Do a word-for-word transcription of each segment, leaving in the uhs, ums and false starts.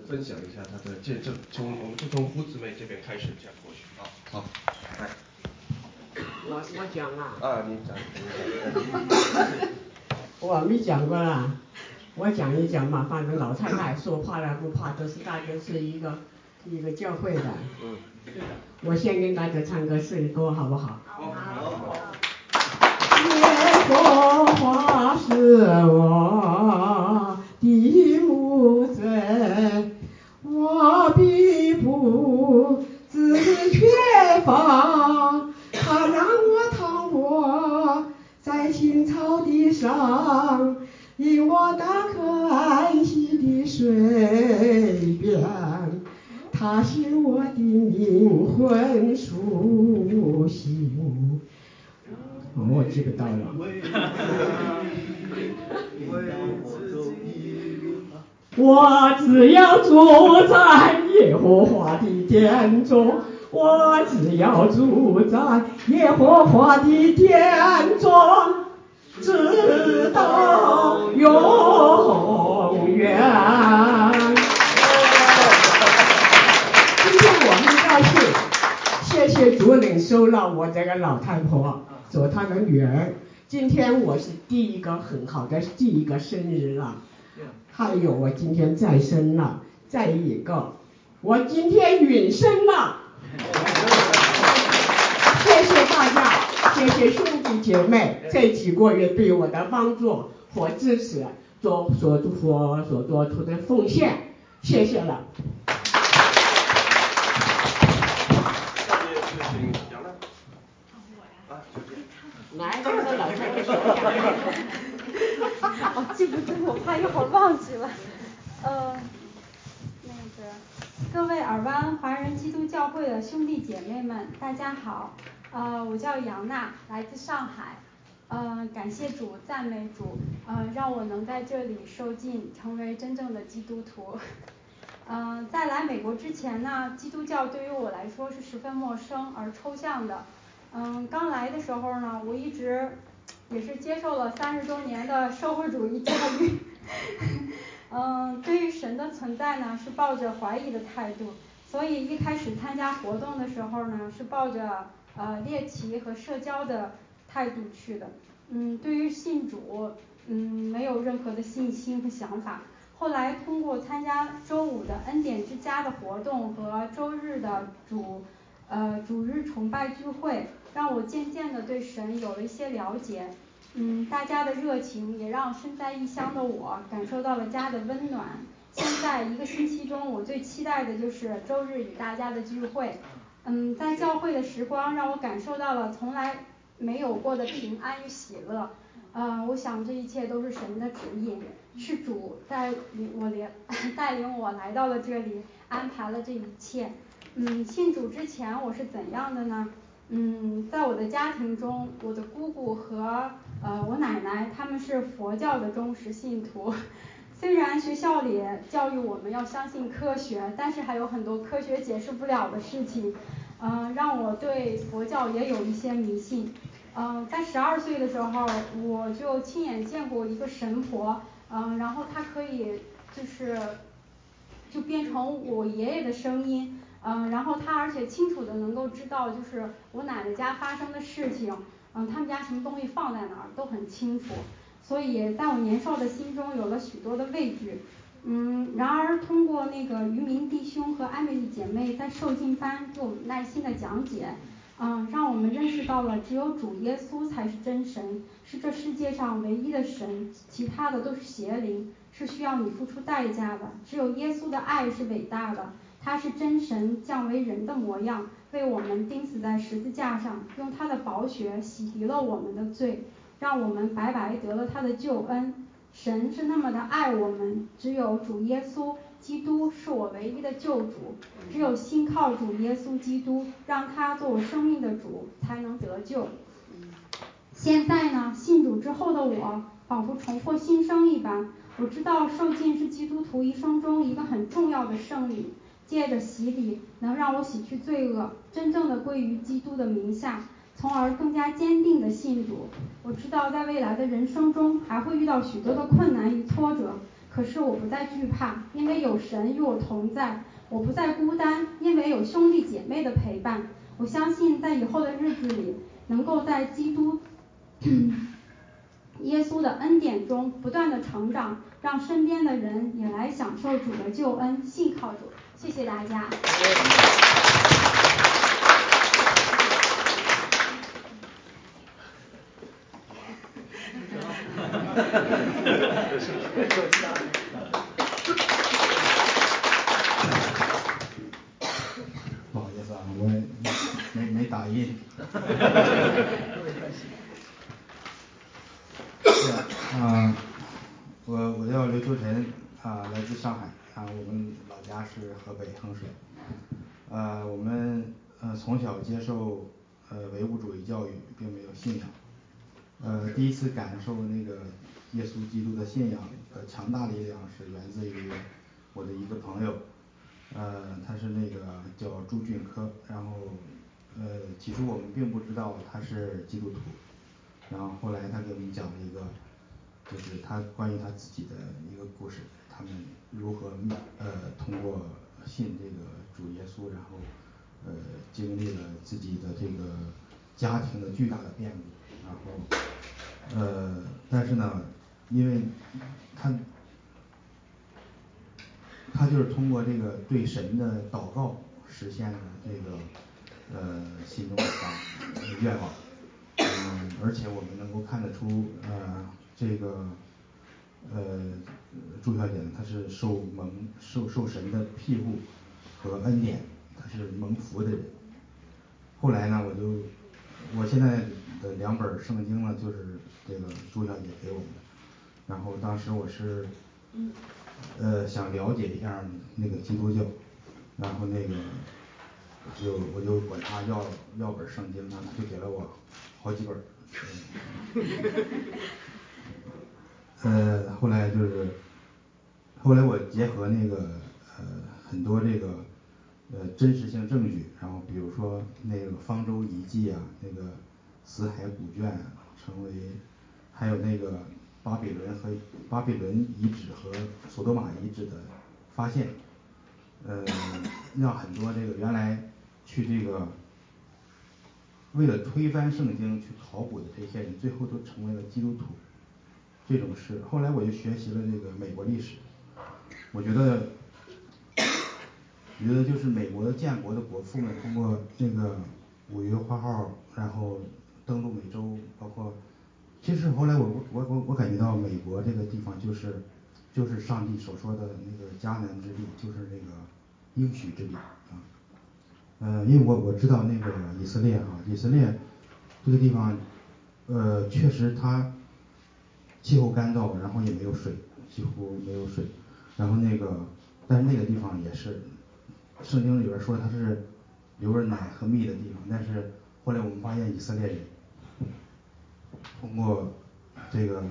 分享一下他的见证，从我们就从胡姊妹这边开始讲过去。好，好，来， 我我讲啊。 啊，你讲，你讲。我没讲过啦，我讲一讲嘛，反正老太太说怕了不怕，都是大家是一个一个教会的。嗯。我先跟大家唱个诗歌，好不好？好。好。耶和华是我的牧者，我必不致缺乏，他让我躺卧在青草地上，引我打可安息的水边，他使我的灵魂苏醒。哦，我记不到了。我只要住在耶和华的殿中，我只要住在耶和华的殿中，直到永远。今天我很高兴，谢谢主领收了我这个老太婆做她的女儿。今天我是第一个很好的第一个生日了，还有我今天再生了，再一个我今天允生了。谢谢大家，谢谢兄弟姐妹这几个月对我的帮助和支持，做所所所做出的奉献，谢谢了。来，这个老太太说讲。我记不住，我怕一会儿忘记了。呃，那个各位尔湾华人基督教会的兄弟姐妹们，大家好。呃，我叫杨娜，来自上海。呃，感谢主，赞美主，呃，让我能在这里受浸，成为真正的基督徒。嗯、呃，在来美国之前呢，基督教对于我来说是十分陌生而抽象的。嗯，刚来的时候呢，我一直也是接受了三十多年的社会主义教育。嗯，对于神的存在呢，是抱着怀疑的态度，所以一开始参加活动的时候呢，是抱着呃猎奇和社交的态度去的。嗯，对于信主，嗯，没有任何的信心和想法。后来通过参加周五的恩典之家的活动和周日的主呃主日崇拜聚会，让我渐渐的对神有了一些了解。嗯，大家的热情也让身在异乡的我感受到了家的温暖。现在一个星期中，我最期待的就是周日与大家的聚会。嗯，在教会的时光让我感受到了从来没有过的平安与喜乐。呃，我想这一切都是神的旨意，是主带领我连带领我来到了这里，安排了这一切。嗯，信主之前我是怎样的呢？嗯，在我的家庭中，我的姑姑和呃我奶奶他们是佛教的忠实信徒。虽然学校里教育我们要相信科学，但是还有很多科学解释不了的事情，嗯、呃，让我对佛教也有一些迷信。嗯、呃，在十二岁的时候，我就亲眼见过一个神婆，嗯、呃，然后她可以就是就变成我爷爷的声音。嗯，然后他而且清楚的能够知道，就是我奶奶家发生的事情，嗯，他们家什么东西放在哪儿都很清楚，所以在我年少的心中有了许多的畏惧。嗯，然而通过那个渔民弟兄和艾美丽姐妹在受浸班给我们耐心的讲解，嗯，让我们认识到了只有主耶稣才是真神，是这世界上唯一的神，其他的都是邪灵，是需要你付出代价的。只有耶稣的爱是伟大的，他是真神降为人的模样，为我们钉死在十字架上，用他的宝血洗涤了我们的罪，让我们白白得了他的救恩。神是那么的爱我们，只有主耶稣基督是我唯一的救主，只有信靠主耶稣基督，让他做我生命的主，才能得救。现在呢，信主之后的我仿佛重获新生一般，我知道受浸是基督徒一生中一个很重要的圣礼，借着洗礼能让我洗去罪恶，真正的归于基督的名下，从而更加坚定的信主。我知道在未来的人生中还会遇到许多的困难与挫折， 可是我不再惧怕，因为有神与我同在。我不再孤单，因为有兄弟姐妹的陪伴。我相信在以后的日子里，能够在基督耶稣的恩典中不断的成长，让身边的人也来享受主的救恩，信靠主。谢谢大家。 不好意思啊，我没没打印。是啊，我我叫刘秋晨啊，来自上海啊，我们老家是河北衡水。呃，我们呃从小接受呃唯物主义教育，并没有信仰。呃，第一次感受那个耶稣基督的信仰的强大力量，是源自于我的一个朋友，呃，他是那个叫朱俊科，然后呃，起初我们并不知道他是基督徒，然后后来他给我们讲了一个，就是他关于他自己的一个故事，他们如何呃通过信这个主耶稣，然后呃经历了自己的这个家庭的巨大的变故。然后，呃，但是呢，因为他他就是通过这个对神的祷告实现了这个呃心中的愿望，嗯，而且我们能够看得出，呃，这个呃朱小姐她是受蒙受受神的庇护和恩典，她是蒙福的人。后来呢，我就我现在的两本圣经呢，就是这个朱小姐给我们的。然后当时我是呃想了解一下那个基督教，然后那个就我就管他要要本圣经，然后他就给了我好几本。呃，后来就是后来我结合那个呃很多这个呃真实性证据，然后比如说那个方舟遗迹啊，那个死海古卷啊，成为还有那个巴比伦和巴比伦遗址和索多玛遗址的发现，呃，让很多这个原来去这个为了推翻圣经去考古的这些人，最后都成为了基督徒。这种事，后来我就学习了这个美国历史，我觉得，我觉得就是美国的建国的国父们通过那个五月花号，然后登陆美洲，包括，其实后来我我我我感觉到美国这个地方就是就是上帝所说的那个迦南之地，就是那个应许之地啊。呃，因为我我知道那个以色列啊，以色列这个地方，呃，确实它气候干燥，然后也没有水，几乎没有水。然后那个，但是那个地方也是，圣经里边说它是流着奶和蜜的地方。但是后来我们发现以色列人通过这个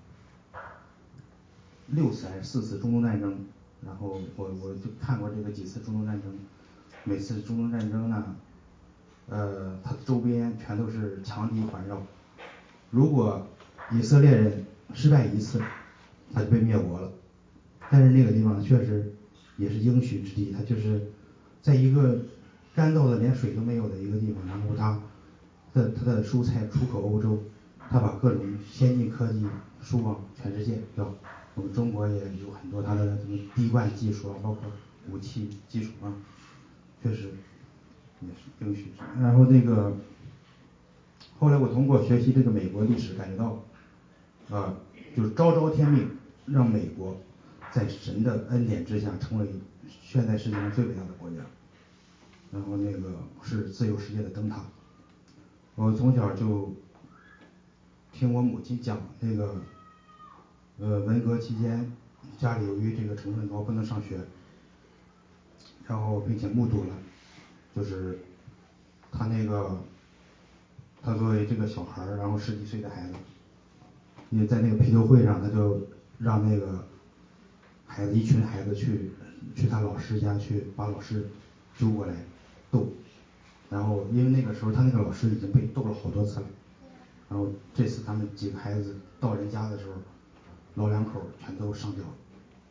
六次还是四次中东战争，然后我我就看过这个几次中东战争，每次中东战争呢，呃，它周边全都是强敌环绕。如果以色列人失败一次，他就被灭国了。但是那个地方确实也是应许之地，它就是在一个干燥的连水都没有的一个地方，然后它的它的蔬菜出口欧洲，它把各种先进科技输往全世界，是吧？我们中国也有很多它的什么滴灌技术啊，包括武器技术啊，确实也是应许。然后那个后来我通过学习这个美国历史，感觉到啊，就是昭昭天命，让美国在神的恩典之下成为现在世界上最伟大的国家，然后那个是自由世界的灯塔。我从小就听我母亲讲那个呃文革期间家里由于这个成分高不能上学，然后并且目睹了就是他那个他作为这个小孩儿，然后十几岁的孩子，因为在那个批斗会上，他就让那个孩子一群孩子去去他老师家去把老师揪过来斗，然后因为那个时候他那个老师已经被斗了好多次了，然后这次他们几个孩子到人家的时候，老两口全都上吊了，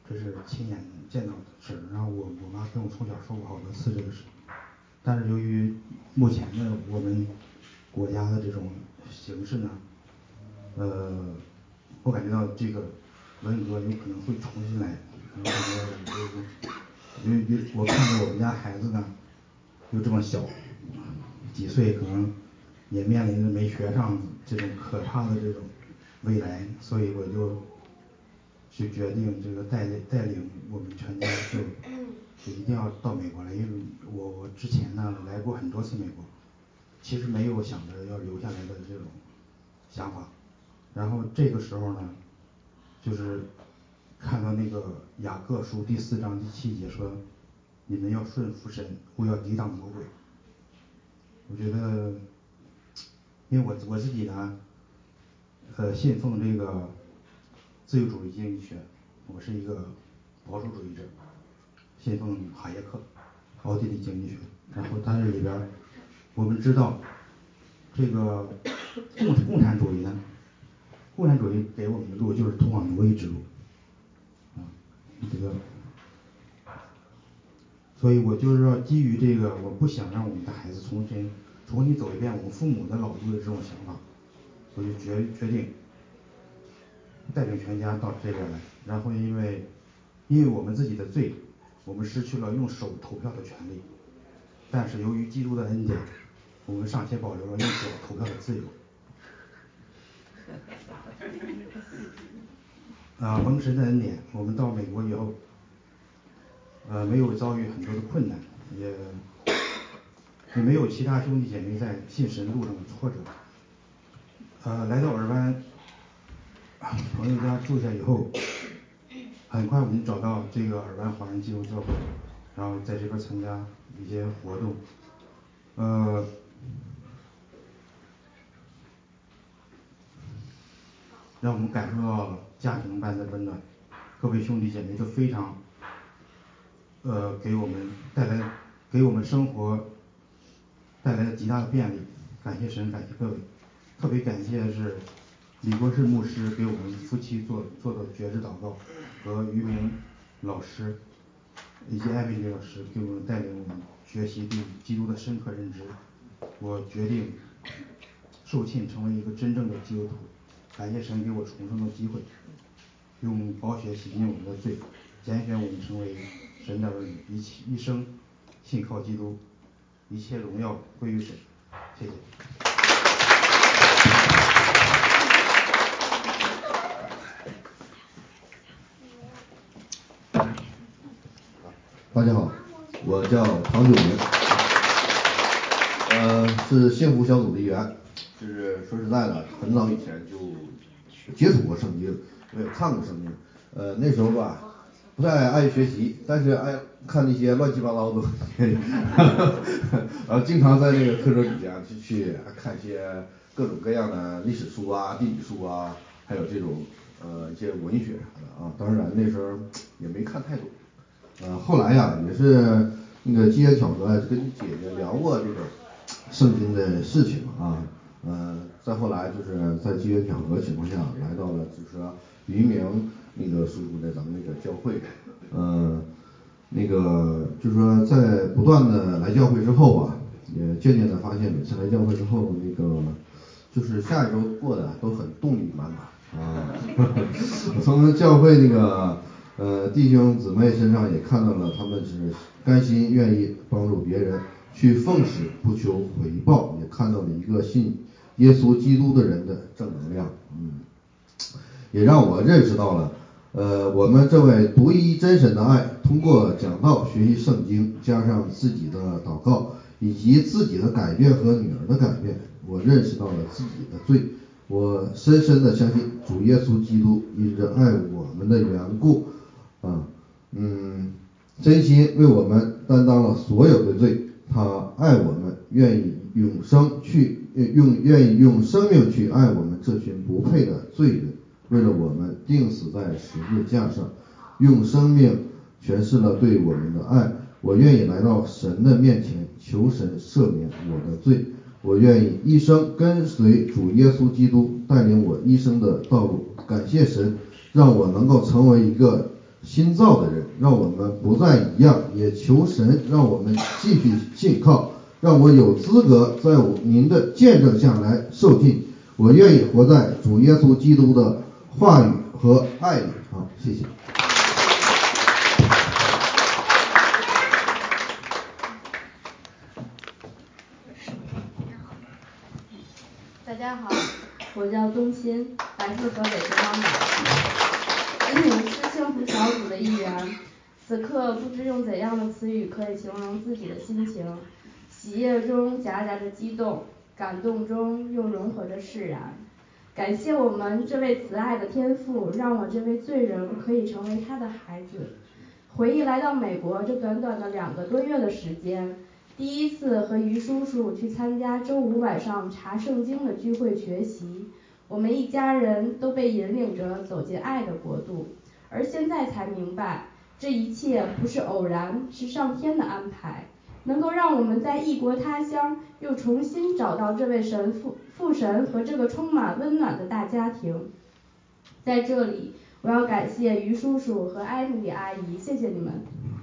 这是亲眼见到的事儿。然后我我妈跟我从小说过好多次这个事，但是由于目前的我们国家的这种形势呢，呃，我感觉到这个文革有可能会重新来。然后我因为我看着我们家孩子呢又这么小，几岁可能也面临着没学上这种可怕的这种未来，所以我就去决定这个带带领我们全家就就一定要到美国来。因为我我之前呢来过很多次美国，其实没有想着要留下来的这种想法。然后这个时候呢，就是看到那个雅各书第四章第七节说，你们要顺服神，不要抵挡魔鬼。我觉得，因为我我自己呢，呃，信奉这个自由主义经济学，我是一个保守主义者，信奉哈耶克、奥地利经济学。然后它这里边，我们知道，这个共共产主义呢，共产主义给我们的路就是通往奴役之路，啊，这个。所以我就是说，基于这个，我不想让我们的孩子重新重新走一遍我们父母的老路的这种想法，我就决决定带领全家到这边来。然后因为因为我们自己的罪，我们失去了用手投票的权利，但是由于基督的恩典，我们尚且保留了用脚投票的自由。啊，蒙神的恩典，我们到美国以后，呃，没有遭遇很多的困难，也也没有其他兄弟姐妹在信神路上的挫折。呃，来到尔湾朋友家住下以后，很快我们找到这个尔湾华人基督教会，然后在这边参加一些活动，呃，让我们感受到了家庭般的温暖。各位兄弟姐妹都非常，呃，给我们带来给我们生活带来了极大的便利，感谢神，感谢各位。特别感谢的是李国士牧师给我们夫妻做做的觉知祷告，和于明老师以及艾米丽老师给我们带领我们学习对基督的深刻认知。我决定受浸成为一个真正的基督徒，感谢神给我重生的机会，用宝血洗净我们的罪，拣选我们成为神的儿女，一起一生信靠基督，一切荣耀归于神。谢谢。 大家好，我叫唐九明，呃，是幸福小组的一员。就是说实在的，很早以前就接触过圣经，我也看过圣经。呃，那时候吧，不太爱学习，但是爱看那些乱七八糟的东西，然后经常在那个课桌底下去去看一些各种各样的历史书啊、地理书啊，还有这种呃一些文学啥的啊。当然那时候也没看太懂。呃，后来呀，也是那个机缘巧合，跟姐姐聊过这个圣经的事情啊，呃，再后来就是在机缘巧合情况下来到了，就是说于明那个叔叔的咱们那个教会，呃，那个就是说在不断的来教会之后啊，也渐渐的发现每次来教会之后，那个就是下一周过的都很动力满满啊，从教会那个。呃，弟兄姊妹身上也看到了他们是甘心愿意帮助别人，去奉使不求回报，也看到了一个信耶稣基督的人的正能量，嗯，也让我认识到了，呃，我们这位独一真神的爱，通过讲道、学习圣经，加上自己的祷告，以及自己的改变和女儿的改变，我认识到了自己的罪。我深深的相信主耶稣基督因着爱我们的缘故。啊，嗯，真心为我们担当了所有的罪，他爱我们，愿意永生去用，愿意用生命去爱我们这群不配的罪人，为了我们钉死在十字架上，用生命诠释了对我们的爱。我愿意来到神的面前，求神赦免我的罪。我愿意一生跟随主耶稣基督，带领我一生的道路。感谢神，让我能够成为一个新造的人，让我们不再一样，也求神让我们继续信靠，让我有资格在我您的见证下来受尽。我愿意活在主耶稣基督的话语和爱里。好，谢谢。 大家好，我叫冬鑫，来自河北秦皇岛，今年是幸福小组的一员。此刻不知用怎样的词语可以形容自己的心情，喜悦中夹杂着激动，感动中又融合着释然。感谢我们这位慈爱的天父，让我这位罪人可以成为他的孩子。回忆来到美国这短短的两个多月的时间，第一次和于叔叔去参加周五晚上查圣经的聚会学习，我们一家人都被引领着走进爱的国度。而现在才明白，这一切不是偶然，是上天的安排，能够让我们在异国他乡又重新找到这位神父父神和这个充满温暖的大家庭。在这里，我要感谢于叔叔和艾米丽阿姨，谢谢你们。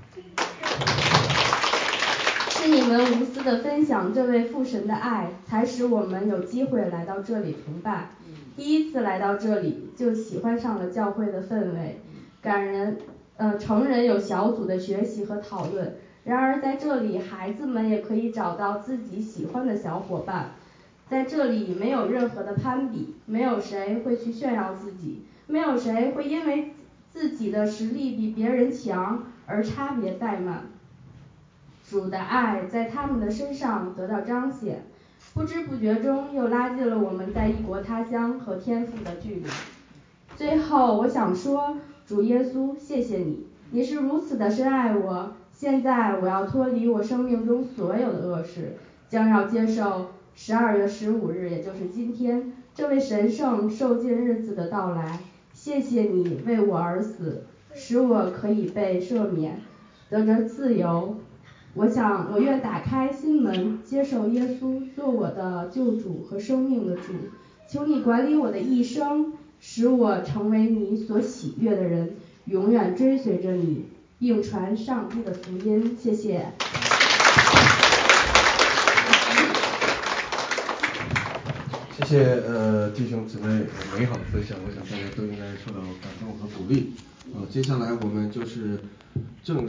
是你们无私的分享这位父神的爱，才使我们有机会来到这里崇拜。第一次来到这里，就喜欢上了教会的氛围，感人。呃，成人有小组的学习和讨论，然而在这里，孩子们也可以找到自己喜欢的小伙伴。在这里，没有任何的攀比，没有谁会去炫耀自己，没有谁会因为自己的实力比别人强而差别怠慢。主的爱在他们的身上得到彰显，不知不觉中又拉近了我们在异国他乡和天父的距离。最后我想说，主耶稣，谢谢你，你是如此的深爱我。现在我要脱离我生命中所有的恶事，将要接受十二月十五日，也就是今天这位神圣受尽日子的到来。谢谢你为我而死，使我可以被赦免，得着自由。我想，我愿打开心门，接受耶稣做我的救主和生命的主。求你管理我的一生，使我成为你所喜悦的人，永远追随着你，并传上帝的福音。谢谢。 谢谢呃弟兄姊妹美好的分享，我想大家都应该受到感动和鼓励。呃，接下来我们就是正式